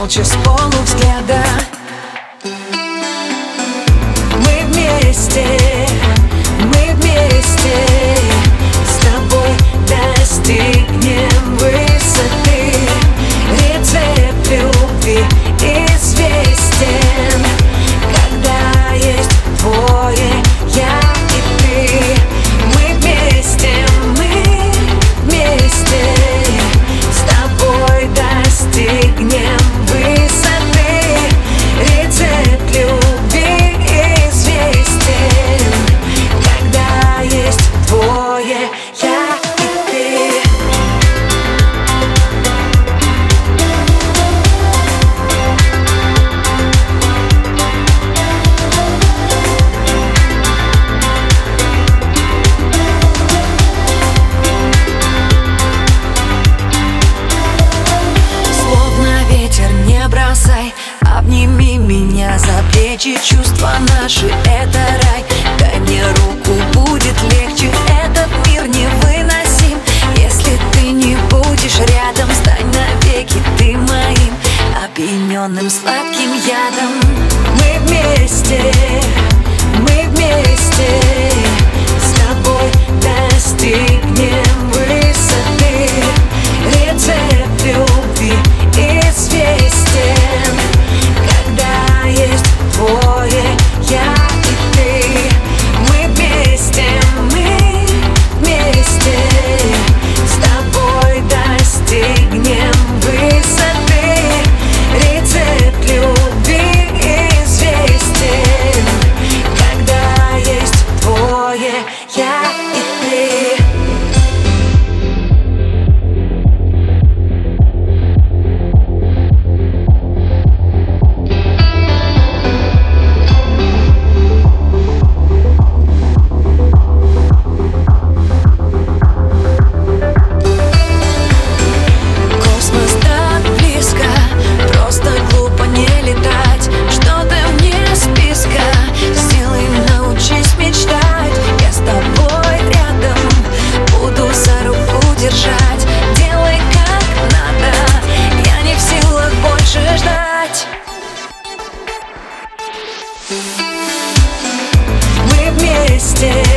молча с полувзгляда. Мы вместе, с тобой достигнем высоты. Рецепт любви известен, когда есть двое, я и ты. Мы вместе, с тобой достигнем высоты. Рецепт любви известен, когда есть двое, я и ты. Словно ветер не бросай, обними меня за плечи. Чувства наши — это рай. Дай мне руку, будет легче. Этот мир невыносим, если ты не будешь рядом. Стань навеки ты моим опьяненным сладким ядом. Мы вместе, с тобой достигнем высоты. Рецепт любви известен, когда есть двое, я и ты. Мы вместе, с тобой достигнем высоты. Рецепт любви известен, когда есть двое, я и ты. Мы вместе.